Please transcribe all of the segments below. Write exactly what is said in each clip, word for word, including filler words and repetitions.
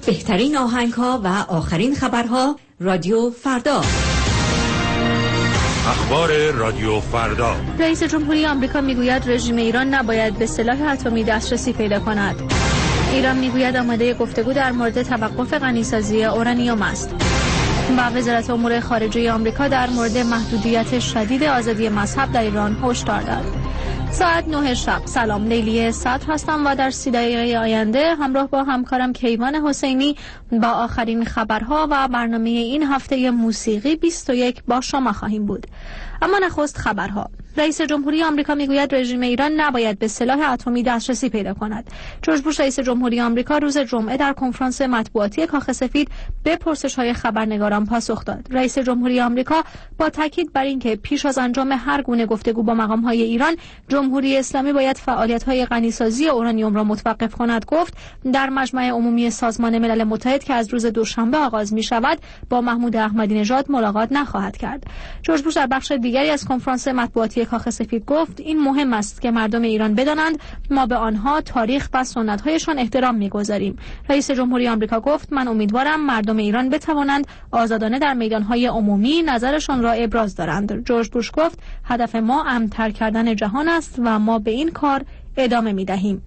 بهترین آهنگ‌ها و آخرین خبرها رادیو فردا. اخبار رادیو فردا. رئیس جمهوری آمریکا میگوید رژیم ایران نباید به سلاح اتمی دسترسی پیدا کند. ایران میگوید آماده گفتگو در مورد توقف غنیسازی اورانیوم است. و وزارت امور خارجه آمریکا در مورد محدودیت شدید آزادی مذهب در ایران هشدار داد. ساعت نه شب. سلام، لیلی صدر هستم و در سی دقیقه آینده همراه با همکارم کیوان حسینی با آخرین خبرها و برنامه این هفته موسیقی بیست و یک با شما خواهیم بود. اما نخست خبرها. رئیس جمهوری آمریکا میگوید رژیم ایران نباید به سلاح اتمی دسترسی پیدا کند. جورج بوش رئیس جمهوری آمریکا روز جمعه در کنفرانس مطبوعاتی کاخ سفید به پرسش‌های خبرنگاران پاسخ داد. رئیس جمهوری آمریکا با تاکید بر اینکه پیش از انجام هر گونه گفتگو با مقام‌های ایران، جمهوری اسلامی باید فعالیت‌های غنیسازی اورانیوم را متوقف کند، گفت در مجمع عمومی سازمان ملل متحد که از روز دوشنبه آغاز می‌شود با محمود احمدی نژاد ملاقات نخواهد کرد. جورج بوش در بخش دیگری از کنفرانس مطبوعاتی کاخ سفید گفت این مهم است که مردم ایران بدانند ما به آنها تاریخ و سنت‌هایشان احترام می‌گذاریم. رئیس جمهوری آمریکا گفت من امیدوارم مردم ایران بتوانند آزادانه در میدان‌های عمومی نظرشان را ابراز دارند. جورج بوش گفت هدف ما امن‌تر کردن جهان است و ما به این کار ادامه می‌دهیم.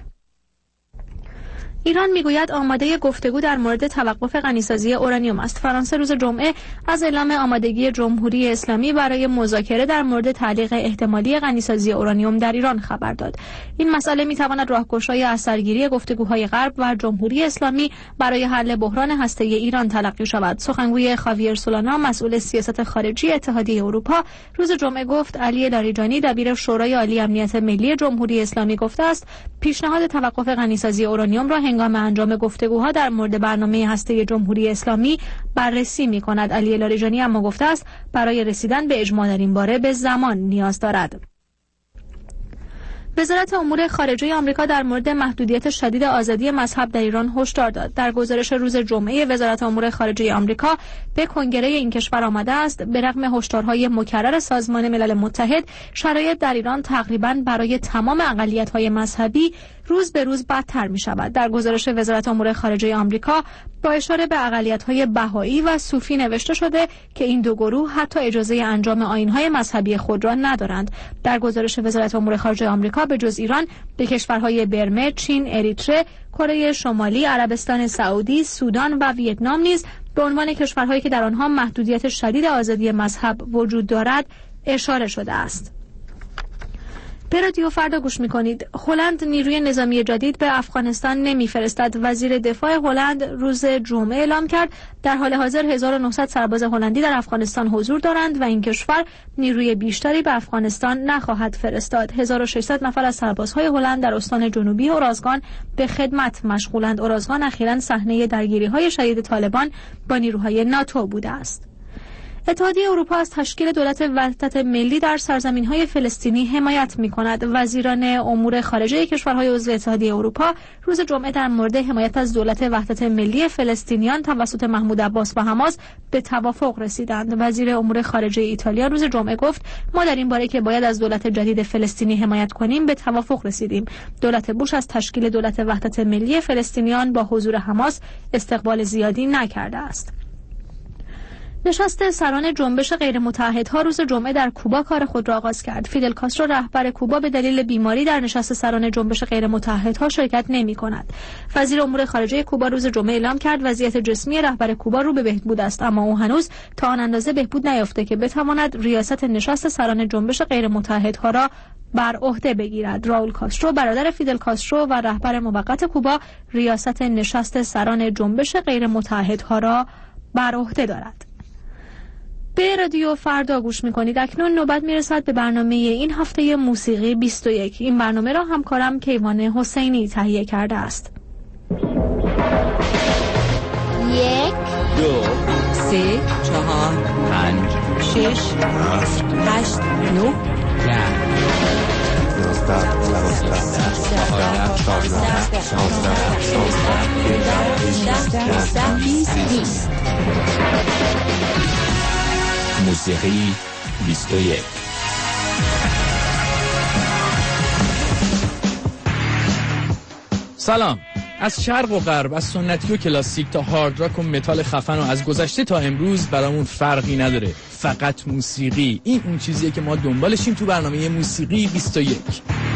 ایران میگوید آماده گفتگو در مورد توقف غنیسازی اورانیوم است. فرانسه روز جمعه از اعلام آمادگی جمهوری اسلامی برای مذاکره در مورد تعلیق احتمالی غنیسازی اورانیوم در ایران خبر داد. این مسئله میتواند راهگشای اثرگیری گفتگوهای غرب و جمهوری اسلامی برای حل بحران هسته‌ای ایران تلقی شود. سخنگوی خاویر سولانا مسئول سیاست خارجی اتحادیه اروپا روز جمعه گفت علی لاریجانی دبیر شورای عالی امنیت ملی جمهوری اسلامی گفته است پیشنهاد توقف غنیسازی اورانیوم را هنگام انجام گفتگوها در مورد برنامه هسته جمهوری اسلامی بررسی می‌کند. علی لاریجانی اما گفته است برای رسیدن به اجماع در این باره به زمان نیاز دارد. وزارت امور خارجه آمریکا در مورد محدودیت شدید آزادی مذهب در ایران هشدار داد. در گزارش روز جمعه وزارت امور خارجه آمریکا به کنگره این کشور آمده است به رغم هشدارهای مکرر سازمان ملل متحد شرایط در ایران تقریباً برای تمام اقلیت‌های مذهبی روز به روز بدتر می شود. در گزارش وزارت امور خارجه آمریکا با اشاره به اقلیت‌های بهایی و صوفی نوشته شده که این دو گروه حتی اجازه انجام آیین‌های مذهبی خود را ندارند. در گزارش وزارت امور خارجه آمریکا به جز ایران به کشورهای برمه، چین، اریتره، کره شمالی، عربستان سعودی، سودان و ویتنام نیز به عنوان کشورهایی که در آنها محدودیت شدید آزادی مذهب وجود دارد اشاره شده است. به رادیو فردا گوش می‌کنید. هلند نیروی نظامی جدید به افغانستان نمی‌فرستد. وزیر دفاع هلند روز جمعه اعلام کرد در حال حاضر هزار و نهصد سرباز هلندی در افغانستان حضور دارند و این کشور نیروی بیشتری به افغانستان نخواهد فرستاد. هزار و ششصد نفر از سربازهای هلند در استان جنوبی اورازگان به خدمت مشغولند. اورازگان اخیراً صحنه درگیری‌های شدید طالبان با نیروهای ناتو بوده است. اتحادیه اروپا از تشکیل دولت وحدت ملی در سرزمین‌های فلسطینی حمایت می‌کند. وزیران امور خارجه کشورهای عضو اتحادیه اروپا روز جمعه در مورد حمایت از دولت وحدت ملی فلسطینیان توسط محمود عباس و حماس به توافق رسیدند. وزیر امور خارجه ایتالیا روز جمعه گفت ما در این باره که باید از دولت جدید فلسطینی حمایت کنیم به توافق رسیدیم. دولت بوش از تشکیل دولت وحدت ملی فلسطینیان با حضور حماس استقبال زیادی نکرده است. نشست سران جنبش غیرمتحدها روز جمعه در کوبا کار خود را آغاز کرد. فیدل کاسترو رهبر کوبا به دلیل بیماری در نشست سران جنبش غیرمتحدها شرکت نمی‌کند. وزیر امور خارجه کوبا روز جمعه اعلام کرد وضعیت جسمی رهبر کوبا رو به بهبود است، اما او هنوز تا آن اندازه بهبود نیافته که بتواند ریاست نشست سران جنبش غیرمتحدها را بر عهده بگیرد. راول کاسترو برادر فیدل کاسترو و رهبر موقت کوبا ریاست نشست سران جنبش غیرمتحدها را بر عهده دارد. به رادیو فردا گوش میکنید. اکنون نوبت میرسد به برنامه این هفته موسیقی بیست و یک. این برنامه را همکارم کیوان حسینی تهیه کرده است. یک دو سه چهار پنج شش هفت هشت نه ده یازده دوازده چهارده پانزده شانزده شانزده بیست. موسیقی بیست و یک. سلام، از شرق و غرب، از سنتی و کلاسیک تا هارد راک و متال خفن و از گذشته تا امروز برامون فرقی نداره. فقط موسیقی، این اون چیزیه که ما دنبالشیم تو برنامه موسیقی بیست و یک.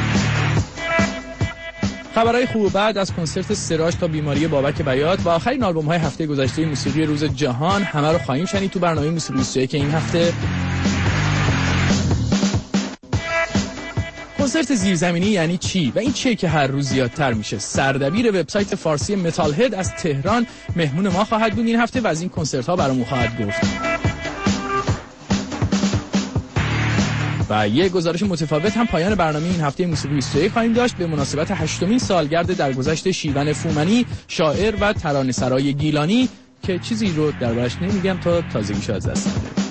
خبرهای خوب و بد از کنسرت سراج تا بیماری بابک بیات و آخرین آلبوم‌های هفته گذشته موسیقی روز جهان همه رو خواهیم شنید تو برنامه موسیقی بیست و یک این هفته. کنسرت زیرزمینی یعنی چی و این چیه که هر روز زیادتر میشه؟ سردبیر وبسایت فارسی متال هد از تهران مهمون ما خواهد بود این هفته و از این کنسرت ها برامون خواهد گفت. و یه گزارش متفاوت هم پایان برنامه این هفته موسیقی بیست و یک خواهیم داشت به مناسبت هشتمین سالگرد درگذشت شیون فومنی، شاعر و ترانه‌سرای گیلانی که چیزی رو دربارش نمیگم تا تازگیشو از دست نده.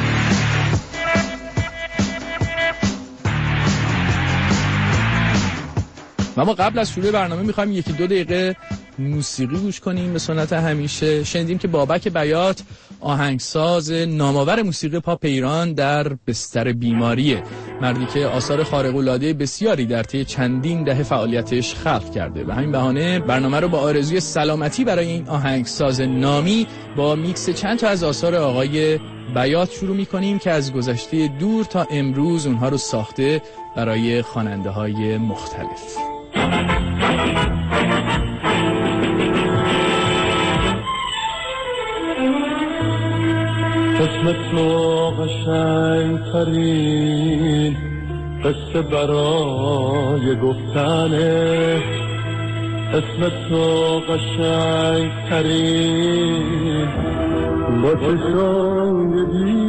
و ما قبل از شروع برنامه میخوایم یکی دو دقیقه موسیقی گوش کنیم به سنت همیشه. شنیدیم که بابک بیات آهنگساز نامآور موسیقی پاپ ایران در بستر بیماریه، مردی که آثار خارق‌العاده بسیاری در طی چندین دهه فعالیتش خلق کرده. به همین بهانه برنامه رو با آرزوی سلامتی برای این آهنگساز نامی با میکس چند تا از آثار آقای بیات شروع می‌کنیم که از گذشته دور تا امروز اونها رو ساخته برای خواننده‌های مختلف. اسم تو قشنگ ترین قصه برای گفتنه، اسم تو قشنگ ترین با چشای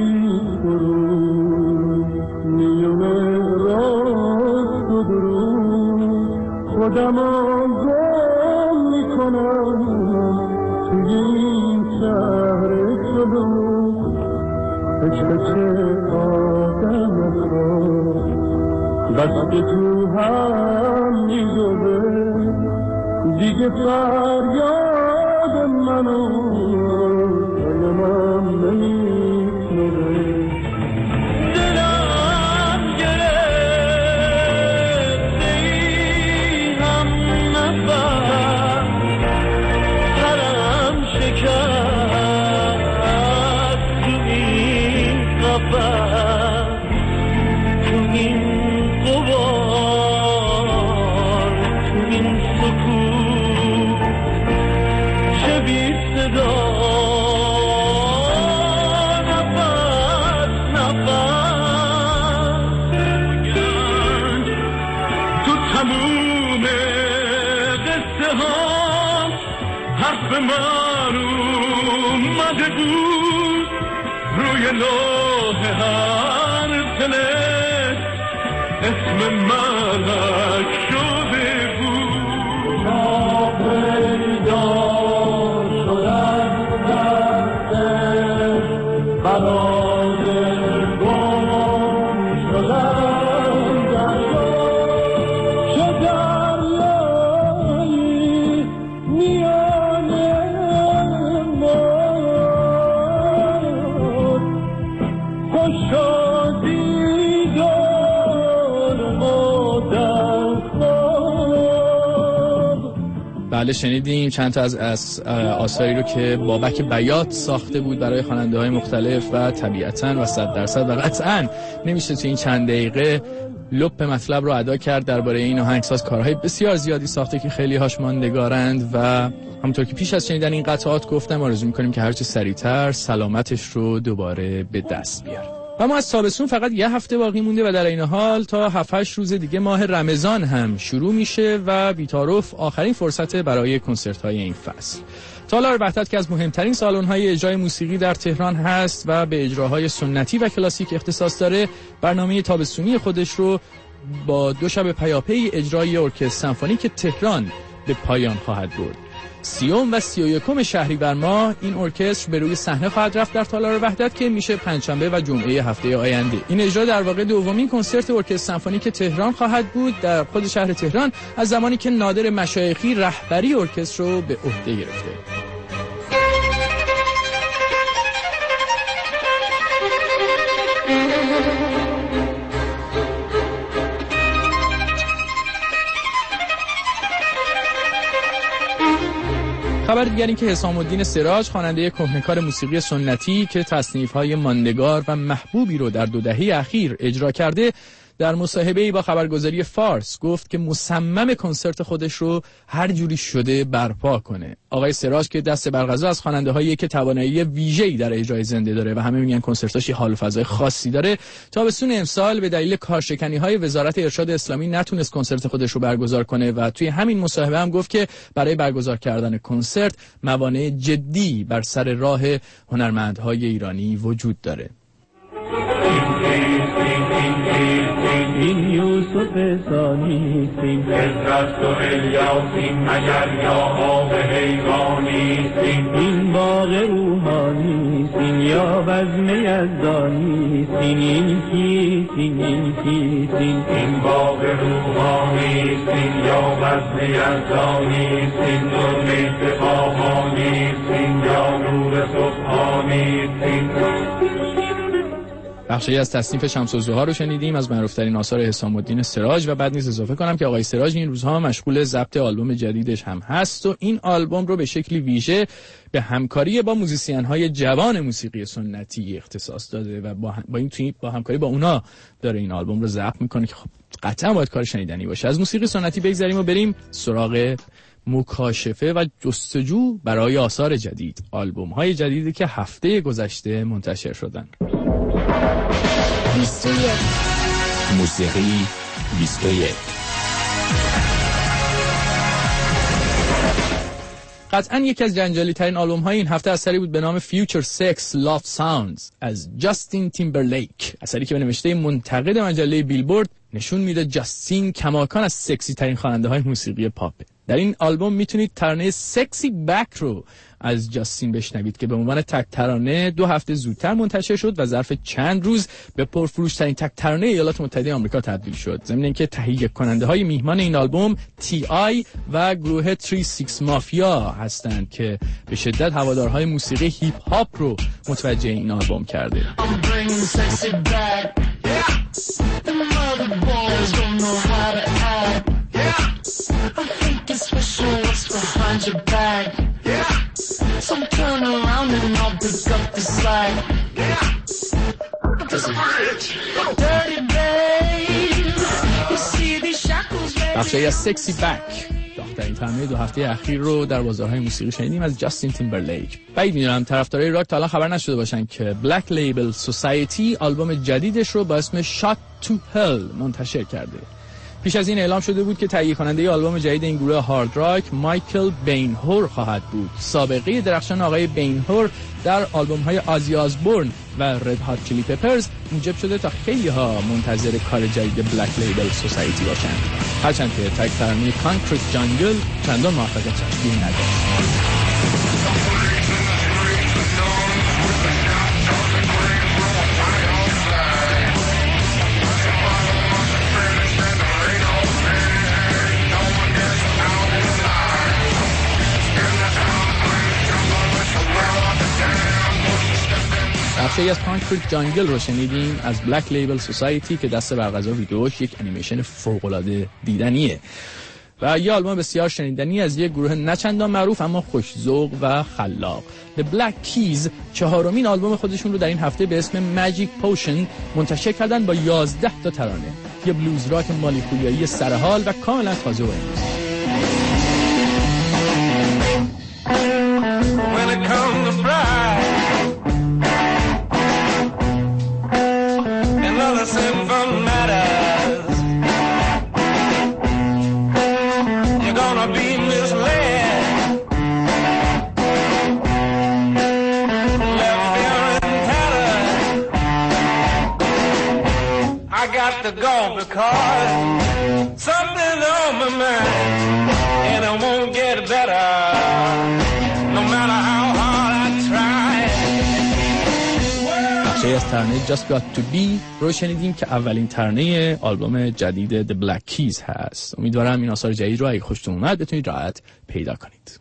بیرون میونه راست و درون خودم آگاه میکنم توی این شهر جلو. عشق چه آدم رو بس که تو هم میدوه دیگه فریاد منو دلم نمیتونه. دلم گرفته ای هم نفر سرم شکر تو این قفر تو این غبار تو این سکوت چه بی صدا نفس نفس تو تموم قصه ها حرف من اومده بود روی لوح هر تله اسم ملک شده بود. پیدا شدن دست برای گم شدن چه دریایی میان ما خوشادی بله شنیدیم چند تا از, از آثاری رو که بابک بیات ساخته بود برای خواننده‌های مختلف و طبیعتاً و صد درصد و قطعاً نمیشه تو این چند دقیقه لپ مطلب رو ادا کرد. درباره این آهنگساز کارهای بسیار زیادی ساخته که خیلی هاش ماندگارند و همونطور که پیش از شنیدن این قطعات گفتم آرزو می‌کنیم که هرچه سریعتر سلامتش رو دوباره به دست بیاره. و ما از تابستون فقط یه هفته باقی مونده و در این حال تا هفت هشت روز دیگه ماه رمضان هم شروع میشه و بی‌تعارف آخرین فرصت برای کنسرت‌های این فصل. تالار وحدت که از مهمترین سالن‌های اجرای موسیقی در تهران هست و به اجراهای سنتی و کلاسیک اختصاص داره، برنامه تابستونی خودش رو با دو شب پیاپی اجرای ارکستر سمفونیک تهران به پایان خواهد برد. سیوم و سی و یکم شهریور ماه این ارکستر به روی صحنه خواهد رفت در تالار وحدت که میشه پنجشنبه و جمعه هفته آینده. این اجرا در واقع دومین کنسرت ارکستر سمفونیک تهران خواهد بود در خود شهر تهران از زمانی که نادر مشایخی رهبری ارکستر رو به عهده گرفته. خبر دیگر این که حسام الدین سراج خواننده کهنه‌کار موسیقی سنتی که تصنیف‌های ماندگار و محبوبی رو در دو دهه اخیر اجرا کرده، در مصاحبه‌ای با خبرگزاری فارس گفت که مصمم کنسرت خودش رو هر جوری شده برپا کنه. آقای سراج که دست بر قضا از خواننده‌هایی که توانایی ویژه‌ای در اجرای زنده داره و همه میگن کنسرتاش حال و فضای خاصی داره، تابستون امسال به دلیل کارشکنی‌های وزارت ارشاد اسلامی نتونست کنسرت خودش رو برگزار کنه و توی همین مصاحبه هم گفت که برای برگزار کردن کنسرت موانع جدی بر سر راه هنرمندهای ایرانی وجود داره. این یوسف ثانیستیم، عزرت و الیاسیم، مگر یا آب حیوانیستیم. این باغ روحانیستیم یا بزم یزدانیستیم. این کیستیم این کیستیم این باغ روحانیستیم یا بزم یزدانیستیم. نور سپاهانیستیم یا نور سبحانیستیم. بخشی از تصنیف شمس الضحی رو شنیدیم از معروف‌ترین آثار حسام الدین سراج و بعد نیز اضافه کنم که آقای سراج این روزها مشغول ضبط آلبوم جدیدش هم هست و این آلبوم رو به شکلی ویژه به همکاری با موزیسین‌های جوان موسیقی سنتی اختصاص داده و با, هم... با این توی با همکاری با اونا داره این آلبوم رو ضبط میکنه که خب قطعا باید کار شنیدنی باشه. از موسیقی سنتی بگذریم و بریم سراغ مکاشفه و جستجو برای آثار جدید، آلبوم‌های جدیدی که هفته گذشته منتشر شدن. بیست و یک موسیقی بیست و یک. قطعاً یکی از جنجالی ترین آلبوم های این هفته اثری بود به نام Future Sex Love Sounds از جاستین تیمبرلیک، اثری که به نوشته منتقد مجله بیلبورد نشون میده جاستین کماکان از سکسی ترین خواننده های موسیقی پاپ. در این آلبوم میتونید ترانه سکسی بک رو از جاستین بشنوید که به عنوان تک ترانه دو هفته زودتر منتشر شد و ظرف چند روز به پرفروش ترین تک ترانه ایالات متحده آمریکا تبدیل شد. ضمن اینکه تهیه کننده های میهمان این آلبوم تی آی و گروه سی شش مافیا هستند که به شدت هوادارهای موسیقی هیپ هاپ رو متوجه این آلبوم کرده. I'm thinking special, what's behind your back? Yeah. So turn around and I'll pick up the slack. Yeah. Cause I'm rich, dirty babe. You see these shackles, baby. بخشی از سکسی بک داخترین ترانه دو هفته اخیر رو در بازارهای موسیقی شنیدیم از جاستین تیمبرلیک. بعید میدونم طرفدارای راک تا الان خبر نشده باشن که بلک لیبل سوسایتی آلبوم جدیدش رو با اسم شات تو هل منتشر کرده. پیش از این اعلام شده بود که تهیه کننده آلبوم جدید این گروه هارد راک مایکل بینهور خواهد بود. سابقه درخشان آقای بینهور در آلبوم‌های آزی آزبورن و رد هات چیلی پپرز موجب شده تا خیلی‌ها منتظر کار جدید بلک لیبل سوسایتی باشند. هرچند که تک ترانه کانکریت جانگل چندان موفقیت چشمگیری نداشت. بخشی از کانکریت جانگل رو شنیدیم از بلک لیبل سوسایتی که دست بر قضا ویدیوش یک انیمیشن فوق‌العاده دیدنیه و یه آلبوم بسیار شنیدنی از یک گروه نچندان معروف اما خوش‌ذوق و خلاق. The Black Keys چهارمین آلبوم خودشون رو در این هفته به اسم Magic Potion منتشر کردن با یازده تا ترانه. یه بلوز راک مالیکولیایی سرحال و کاملا تازه و امروز. When it comes to pride and other sinful matters, you're gonna be misled, left here in tatters. I got to go because something's on my mind and it won't get better. بخشی از ترانه Just Got To Be رو شنیدیم که اولین ترانه آلبوم جدید The Black Keys هست. امیدوارم این آثار جدید رو اگه خوشتون اومد بتونید راحت پیدا کنید.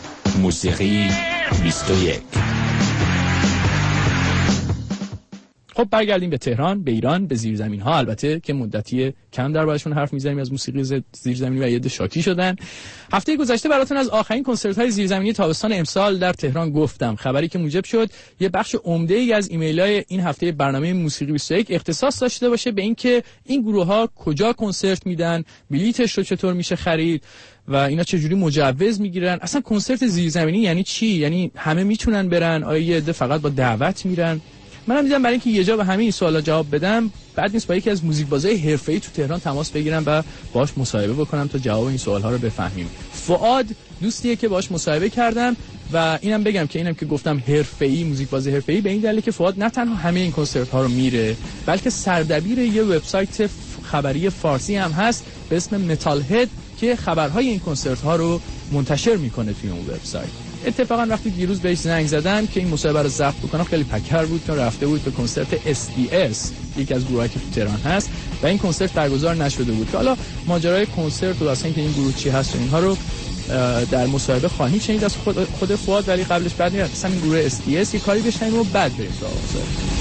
موسیقی بیست و یک. خب برگردیم به تهران، به ایران، به زیرزمین ها، البته که مدتی کم دربارشون حرف میزنیم از موسیقی زیرزمینی و یه عده شاکی شدن. هفته گذشته براتون از آخرین کنسرت های زیرزمینی تابستان امسال در تهران گفتم، خبری که موجب شد یه بخش عمده ای از ایمیل‌های این هفته برنامه موسیقی بیست و یک اختصاص داشته باشه به اینکه این گروه ها کجا کنسرت میدن، بلیتش رو چطور میشه خرید و اینا چه جوری مجوز میگیرن، اصلا کنسرت زیرزمینی یعنی چی، یعنی همه میتونن برن، آیا یه عده فقط با دعوت میرن؟ منم دیدم برای اینکه یه جا به همه این سوالا جواب بدم بعد نیست با یکی از موزیکبازای حرفه‌ای تو تهران تماس بگیرم و باهاش مصاحبه بکنم تا جواب این سوال‌ها رو بفهمیم. فؤاد دوستیه که باهاش مصاحبه کردم و اینم بگم که اینم که گفتم حرفه‌ای، موزیکباز حرفه‌ای، به این دلیل که فؤاد نه تنها همه این کنسرت‌ها رو میره بلکه سردبیر یه وبسایت خبری فارسی هم هست به اسم متال هد که خبرهای این کنسرت‌ها رو منتشر میکنه توی اون وبسایت. اتفاقا وقتی دیروز بهش زنگ زدن که این مصاحبه رو ضبط بکنه خیلی پکر بود که رفته بود به کنسرت اس دی اس، یکی از گروهایی که تو تهران هست و این کنسرت برگزار نشده بود. که حالا ماجرای کنسرت و اصلا اینکه این گروه چی هست و اینها رو در مصاحبه خواهیم شنید از خود خود فؤاد، ولی قبلش بعد اصلا این گروه اس دی اس یه کاری بشنیم و بعد بریم سراغ مصاحبه.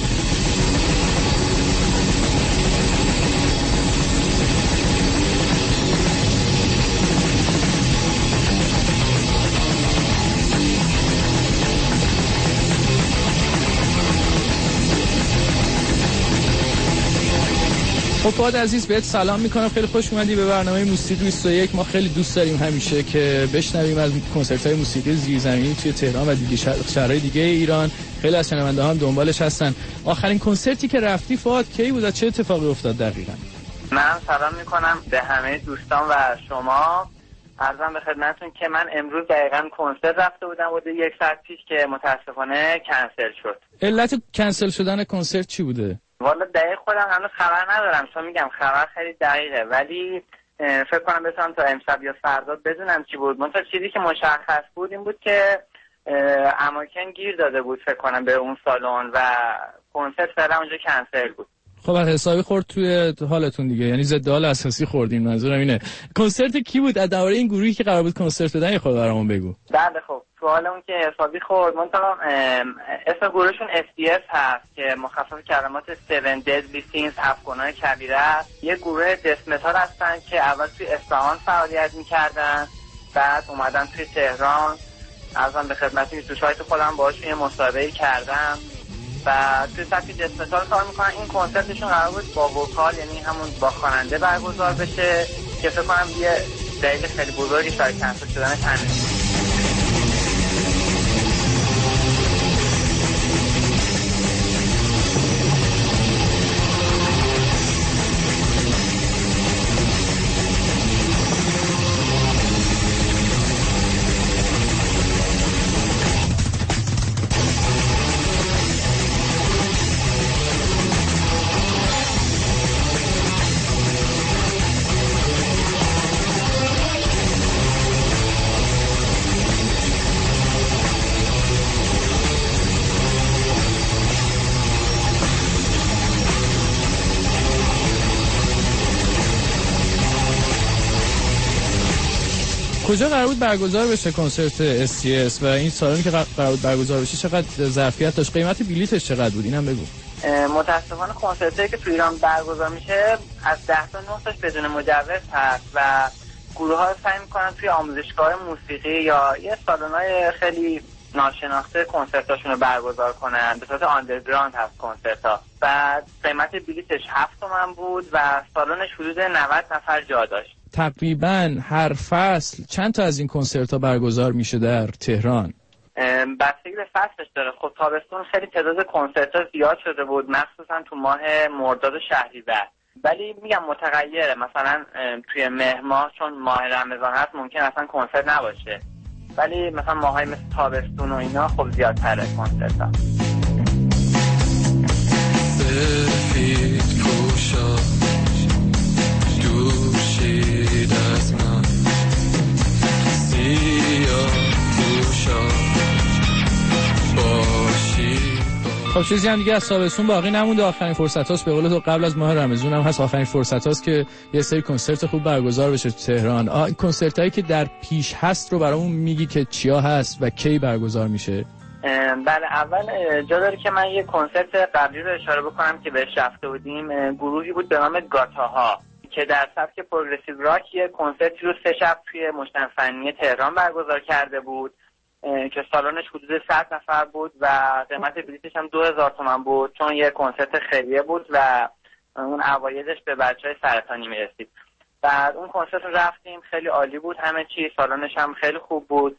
خب فؤاد عزیز بهت سلام میکنم، خیلی خوش اومدی به برنامه موسیقی بیست و یک. ما خیلی دوست داریم همیشه که بشنویم از کنسرت‌های موسیقی زیرزمینی توی تهران و دیگه شهرهای دیگه ایران. خیلی از شنونده ها هم دنبالش هستن. آخرین کنسرتی که رفتی فؤاد کی بود و چه اتفاقی افتاد دقیقاً؟ من سلام میکنم به همه دوستان و شما. عرضم به خدمتتون که من امروز دقیقاً کنسرت رفته بودم بود یک ساعت پیش که متاسفانه کنسل شد. علت کنسل شدن کنسرت چی بوده؟ والا دقیق خودم هنوز خبر ندارم، چون میگم خبر خیلی دقیقه، ولی فکر کنم بتونم تا امشب یا فردا بدونم چی بود. منتها چیزی که مشخص بود این بود که اماکن گیر داده بود فکر کنم به اون سالن و کنسرت فعلا اونجا کنسل بود. خب حسابی خورد توی حالتون دیگه، یعنی ضد حال اساسی خوردین. منظورم اینه کنسرت کی بود؟ از درباره این گروهی که قرار بود کنسرت بدن خود برامون بگو. بله خب تو حال اون که حسابی خورد. منتها اسم گروهشون اس دی اس هست که مخفف کلمات seven deadly sins، هفت گناه کبیره است. یه گروه دث متال هستن که اول توی اصفهان فعالیت می‌کردن، بعد اومدن توی تهران. ازم به خدمتتون تو سایت خودم باهاشون یه مصاحبه کردم و توی سبک دث متال کار میکنن. این کنسرتشون قرار بود با وکال، یعنی همون با خواننده برگزار بشه که فکر کنم یه دلیل خیلی بزرگی برای کنسل شدنش همین. کجا قرار بود برگزار بشه کنسرت اس تی اس و این سالن که قرار بود برگزار بشه چقدر ظرفیت داشت؟ قیمت بلیتش چقدر بود؟ اینم بگو. متاسفانه کنسرتی که تو ایران برگزار میشه از ده تا نه تاش بدون مجوز هست و گروه ها سعی میکنن توی آموزشگاه موسیقی یا یه سالن‌های خیلی ناشناخته کنسرتاشون رو برگزار کنن. به صورت آندرگراند هست کنسرت ها. بعد قیمت بلیتش هفت تومن بود و سالنش حدود نود نفر جا داشت. تقریبا هر فصل چند تا از این کنسرت ها برگزار میشه در تهران؟ بستگی به فصلش داره. خب تابستون خیلی تعداد کنسرت ها زیاد شده بود، مخصوصا تو ماه مرداد و شهریور. ولی میگم متغیره، مثلا توی مهر ماه چون ماه رمضان هست ممکن اصلا کنسرت نباشه، ولی مثلا ماهای مثل تابستون و اینا خب زیادتره کنسرت ها. سفید پوشا دوشید از من، سیاه پوشا باشید. خب چیزی هم دیگه از تابستون باقی نمونده، آخرین فرصت هاست. به قول تو قبل از ماه رمضان هم هست، آخرین فرصت هاست که یه سری کنسرت خوب برگزار بشه تو تهران. آه کنسرت هایی که در پیش هست رو برامون میگی که چیا هست و کی برگزار میشه؟ بله، اول جا داره که من یه کنسرت قبلی رو اشاره بکنم که بهش رفته بودیم. گروهی بود به نام گاتاها که در سبک پروگرسیو راک یه کنسرتی رو سه شب توی مجتمع فنی تهران برگزار کرده بود که سالنش حدود صد نفر بود و قیمت بلیتش هم دو هزار تومان بود، چون یه کنسرت خیریه بود و اون اوایلش به بچهای سرطانی میرسید. بعد اون کنسرت رو رفتیم، خیلی عالی بود همه چی، سالنش هم خیلی خوب بود.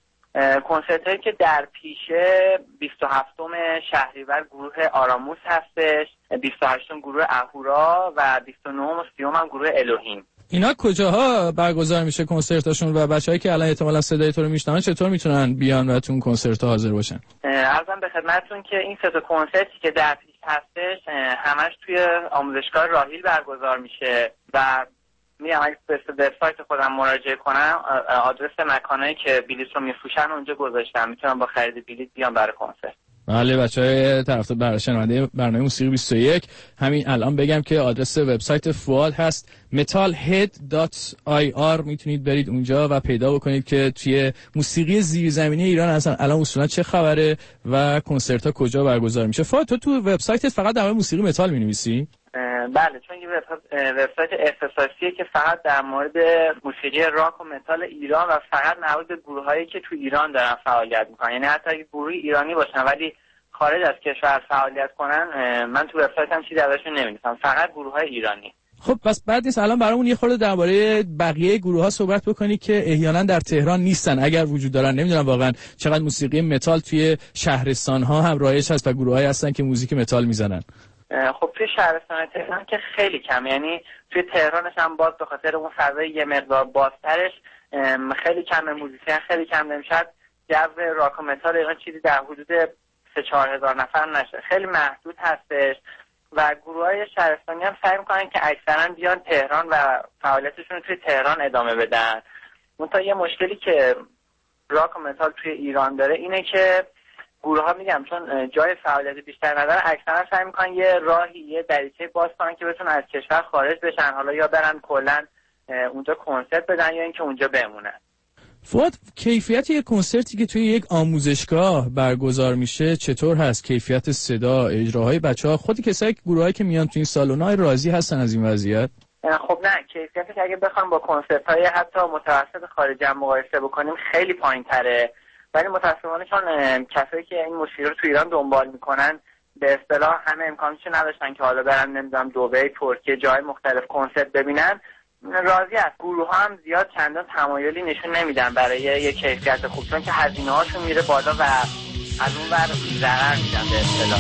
کنسرت هایی که در پیشه بیست و هفتم شهریور گروه آراموس هستش، بیست و هشتم گروه اهورا و بیست و نهم و سی هم گروه الوهیم. اینا کجاها برگزار میشه کنسرتاشون و بچه‌هایی که الان احتمالاً صدای تو رو میشنون چطور میتونن بیان و تو اون کنسرت حاضر باشن؟ عرضم به خدمتتون که این سه تا کنسرتی که در پیش هستش همش توی آموزشگاه راهیل برگزار میشه و میام اگه به وبسایت خودم مراجعه کنم آدرس مکانایی که بلیط رو میفروشن اونجا گذاشتم، میتونم با خرید بلیط بیان برای کنسرت. بله بچهای طرفدار برای شنونده برنامه موسیقی بیست و یک همین الان بگم که آدرس وبسایت فواد هست metal head dot i r، میتونید برید اونجا و پیدا بکنید که توی موسیقی زیرزمینی ایران اصلا الان اصولا چه خبره و کنسرت ها کجا برگزار میشه. فواد تو تو وبسایتت فقط در مورد موسیقی متال مینویسی؟ بله، چون یه وبسایت اختصاصیه که فقط در مورد موسیقی راک و متال ایران و فقط مربوط به گروهایی که تو ایران دارن فعالیت میکنن، یعنی حتی اگه گروه ایرانی باشن ولی خارج از کشور فعالیت کنن من تو وبسایتم چیزی ازشون نمی‌نویسم، فقط گروهای ایرانی. خب پس بعد نیست الان برامون یه خورده درباره بقیه گروه‌ها صحبت بکنی که احیانا در تهران نیستن، اگر وجود دارن. نمیدونم واقعا چقدر موسیقی متال توی شهرستان‌ها هم رایج هست و گروهایی هستن که موزیک متال میزنن. خب توی شهرستان تهران که خیلی کم، یعنی توی تهرانش هم باز به خاطر اون فضای یه مقدار بازترش خیلی کم موزیسین، خیلی کم نمیشد جو راک و متال ایران چیزی در حدود سه چهار هزار نفر نشه، خیلی محدود هستش و گروهای شهرستانی هم سعی میکنن که اکثرا بیان تهران و فعالیتشون رو توی تهران ادامه بدن. منتها یه مشکلی که راک و متال توی ایران داره اینه که گروه ها میگم چون جای فعالیت بیشتر نداره اکثرا سعی میکنن یه راهی یه دریچه باز کنن که بتونن از کشور خارج بشن، حالا یا برن کلا اونجا کنسرت بدن یا اینکه اونجا بمونن. فواد، کیفیت یک کنسرتی که توی یک آموزشگاه برگزار میشه چطور هست؟ کیفیت صدا، اجراهای بچه‌ها، خود کسایی که گروهایی که میان تو این سالن‌ها راضی هستن از این وضعیت؟ خب نه، کیفیتی که اگه بخوام با کنسرت‌های حتی متوسط خارجی هم مقایسه بکنیم خیلی پایین‌تره، ولی متأسفانه چون کسایی که این موسیقی رو تو ایران دنبال میکنن به اصطلاح همه امکانشو نداشتن که حالا برن نمیدونم دبی، ترکیه، جای مختلف کنسرت ببینن، راضی است. گروه ها هم زیاد چندان تمایلی نشون نمیدن برای یه کیفیت خوب، چون که هزینه هاشون میره بالا و از اون ور ضرر میدن به اصطلاح.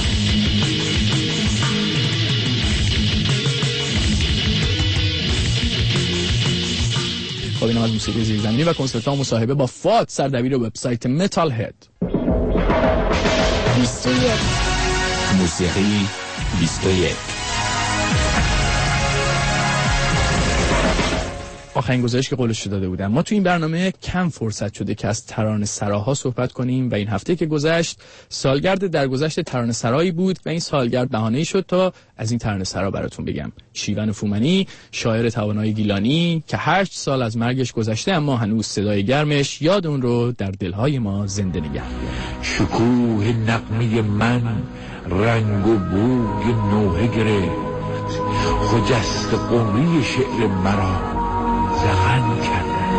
خب این از موسیقی زیرزمینی و کنسرت ها مصاحبه با فواد، سردبیر وبسایت متال هد. بیست و یک موسیقی بیست و یک. آخرین گزارش که قولش داده بودم، ما تو این برنامه کم فرصت شده که از ترانه سراها صحبت کنیم و این هفته که گذشت سالگرد درگذشت ترانه سرایی بود و این سالگرد بهانه‌ای شد تا از این ترانه سرا براتون بگم. شیون فومنی، شاعر توانای گیلانی که هشت سال از مرگش گذشته اما هنوز صدای گرمش یاد اون رو در دلهای ما زنده نگه می‌داره. شکوه نغمه من رنگ و بوی نوحه گرفت، خجست قمری شعر مرا زغن کردن.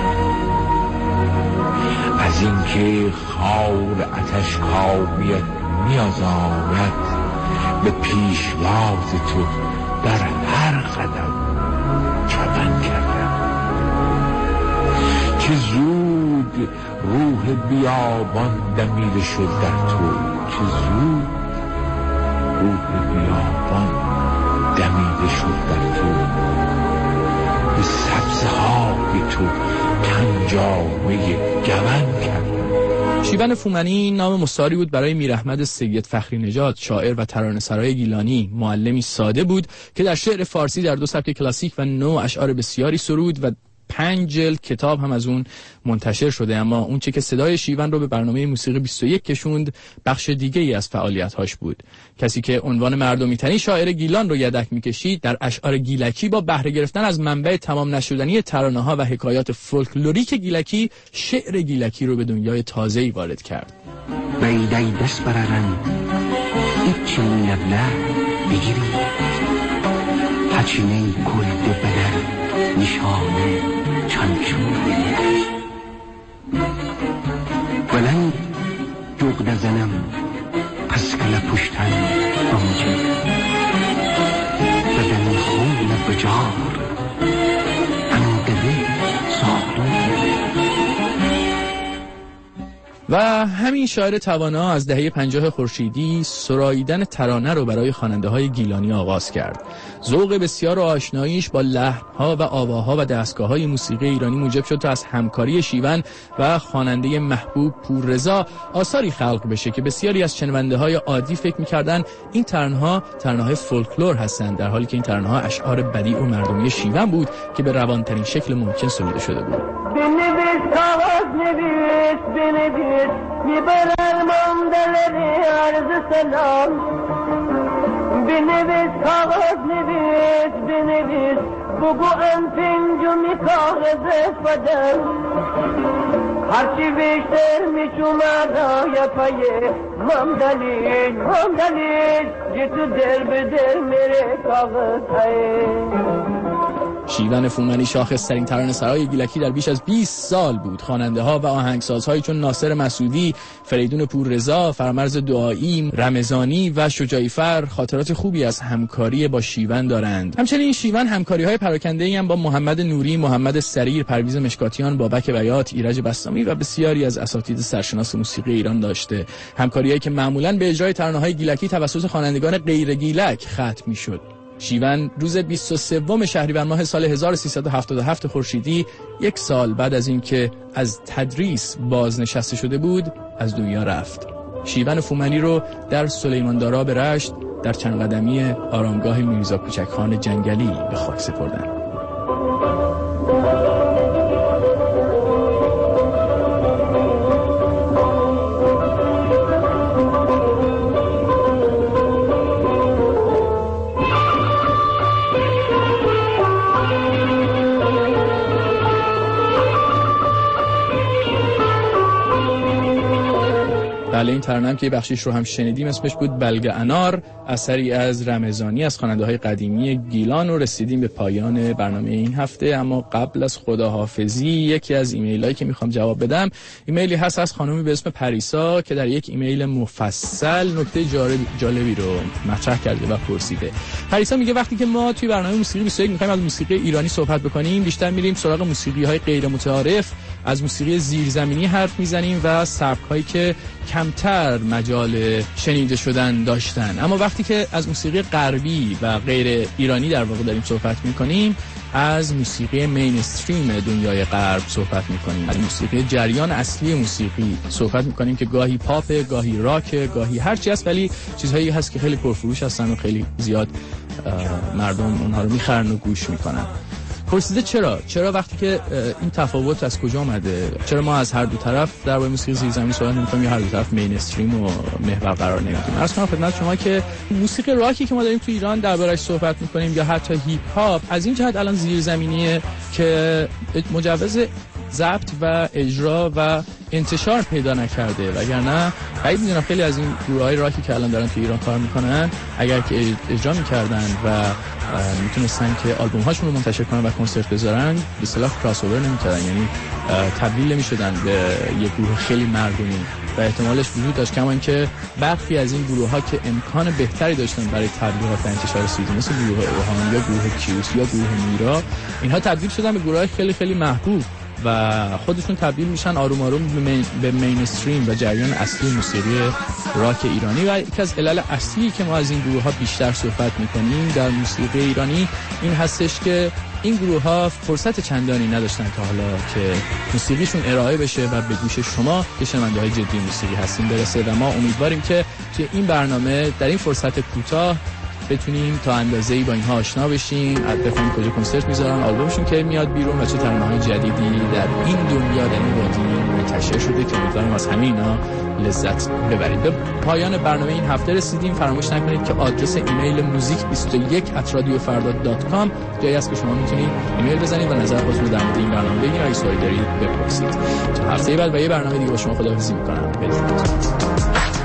از اینکه خار آتش کامیت میازارد، به پیشواز تو در هر قدم چمن کردم. چه زود روح بیابان دمیده شد در تو، چه زود روح بیابان دمیده شد در تو. به سبزه های تو پنجامه گون کردم. شیون فومنی نام مستعاری بود برای میر احمد سید فخری نژاد، شاعر و ترانه‌سرای گیلانی. معلمی ساده بود که در شعر فارسی در دو سبک کلاسیک و نو اشعار بسیاری سرود و پنج جلد کتاب هم از اون منتشر شده. اما اون چه که صدای شیون رو به برنامه موسیقی بیست و یک کشوند بخش دیگه ای از فعالیت‌هاش بود. کسی که عنوان مردمی‌ترین شاعر گیلان رو یدک می‌کشید، در اشعار گیلکی با بهره گرفتن از منبع تمام نشدنی ترانه‌ها و حکایات فولکلوریک گیلکی، شعر گیلکی رو به دنیای تازه‌ای وارد کرد. بیدای دست برارن ایچی نبله بگیری هچینه کلد بدر نشانه چنچون بلند جغد زنم پس کل پشتن آنجا بدن خون بجار انقدر ساختون. و همین شاعر توانا از دهه پنجاه خورشیدی سراییدن ترانه رو برای خواننده‌های گیلانی آغاز کرد. ذوق بسیار و آشناییش با لحن‌ها و آواها و دستگاه‌های موسیقی ایرانی موجب شد تا از همکاری شیون و خواننده محبوب پوررضا آثاری خلق بشه که بسیاری از شنونده‌های عادی فکر می‌کردن این ترانه‌ها ترانه‌های فولکلور هستند، در حالی که این ترانه‌ها اشعار بدیع و مردمی شیون بود که به روان‌ترین شکل ممکن سروده شده بود. بنویس کاغذ نویس بنویس میبرم ماندلری عرض سلام بنویس کاغذ نویس بنویس بگو ام پنجمی کاغذ فدر هرچی بیشتر میچومد آیا پایه ماندلین ماندلین یه تو در به در میره کاغذ های. شیون فومنی شاخص‌ترین ترانه‌سرای گیلکی در بیش از بیست سال بود. خواننده‌ها و آهنگسازهایی چون ناصر مسعودی، فریدون پوررضا، فرامرز دعایی، رمضانی و شجاعی‌فر خاطرات خوبی از همکاری با شیون دارند. همچنین شیون همکاری‌های پراکنده‌ای هم با محمد نوری، محمد سریر، پرویز مشکاتیان، بابک بیات، ایرج بسامی و بسیاری از اساتید سرشناس موسیقی ایران داشته. همکاری‌هایی که معمولاً به اجرای ترانه‌های گیلکی توسط خوانندگان غیر گیلک ختم می‌شد. شیون روز بیست و سوم شهریور ماه سال هزار و سیصد و هفتاد و هفت خورشیدی، یک سال بعد از اینکه از تدریس بازنشسته شده بود، از دنیا رفت. شیون فومنی رو در سلیماندارا به رشت در چند قدمی آرامگاه میرزا کوچکخان جنگلی به خاک سپردند. بله، این ترانه که بخشیش رو هم شنیدیم اسمش بود بلگ انار، اثری از رمضانی از خواننده‌های قدیمی گیلان. و رسیدیم به پایان برنامه این هفته، اما قبل از خداحافظی یکی از ایمیلایی که میخوام جواب بدم، ایمیلی هست از خانومی به اسم پریسا که در یک ایمیل مفصل نکته جالبی رو مطرح کرده و پرسیده. پریسا میگه وقتی که ما توی برنامه موسیقی بیست و یک میخوایم از موسیقی ایرانی صحبت بکنیم، بیشتر میریم سراغ موسیقی‌های غیر متعارف، از موسیقی زیرزمینی حرف میزنیم و سبک‌هایی که کمتر مجال شنیده شدن داشتن. اما وقتی که از موسیقی غربی و غیر ایرانی در واقع داریم صحبت میکنیم، از موسیقی مینستریم دنیای غرب صحبت میکنیم، از موسیقی جریان اصلی موسیقی صحبت میکنیم که گاهی پاپ، گاهی راک، گاهی هر چی هست، ولی چیزهایی هست که خیلی پرفروش هستن و خیلی زیاد مردم اونها رو میخرن و گوش میکنن. پرسیده چرا؟ چرا وقتی که این تفاوت از کجا اومده؟ چرا ما از هر دو طرف در واقع موسیقی زیرزمینی صحبت نمی‌کنیم یا هر دو طرف مینستریم و محور قرار نمیدیم؟ عرض کنم خدمت شما که موسیقی راکی که ما داریم تو ایران درباره‌اش صحبت می‌کنیم یا حتی هیپ هاپ، از این جهت الان زیرزمینیه که مجوز ضبط و اجرا و انتشار پیدا نکرده، وگرنه بعید می‌دونم خیلی از این گروه‌های راکی که الان دارن تو ایران کار می‌کنن اگر که اجرا می‌کردن و میتونستن که آلبوم هاشون رو منتشر کنن و کنسرت بذارن، به اصطلاح کراس اوور نمی‌کردن، یعنی تبدیل نمی‌شدن به یک گروه خیلی مردمی و احتمالش وجود داشت کما اینکه برخی از این گروه‌ها که امکان بهتری داشتن برای تبلیغات و انتشار سیدی، مثل گروه اوهان یا گروه کیوس یا گروه میرا، اینها تبدیل شدن به گروه‌های خیلی خیلی محبوب و خودشون تبدیل میشن آروم آروم به مینستریم و جریان اصلی موسیقی راک ایرانی. و یکی از علل اصلی که ما از این گروه ها بیشتر صحبت میکنیم در موسیقی ایرانی این هستش که این گروه ها فرصت چندانی نداشتن تا حالا که موسیقیشون ارائه بشه و به گوش شما که شنونده های جدی موسیقی هستین برسه و ما امیدواریم که توی این برنامه در این فرصت کوتاه بتونیم تا اندازه‌ای با اینها آشنا بشیم، بفهمیم کجا کنسرت میذارن، آلبومشون که میاد بیرون و چه ترانه‌های جدیدی در این دنیا در این وادی منتشر شده که امیدواریم از همه اینا لذت ببرید. به پایان برنامه این هفته رسیدیم. فراموش نکنید که آدرس ایمیل موزیک بیست و یک ات رادیو فردا دات کام جایی است که شما میتونید ایمیل بزنید و نظر خودتون رو در مورد این برنامه بگید و اگه سوالی دارید بپرسید. تا هفته بعد با یه برنامه دیگه با شما خداحافظی می‌کنم. بدرود.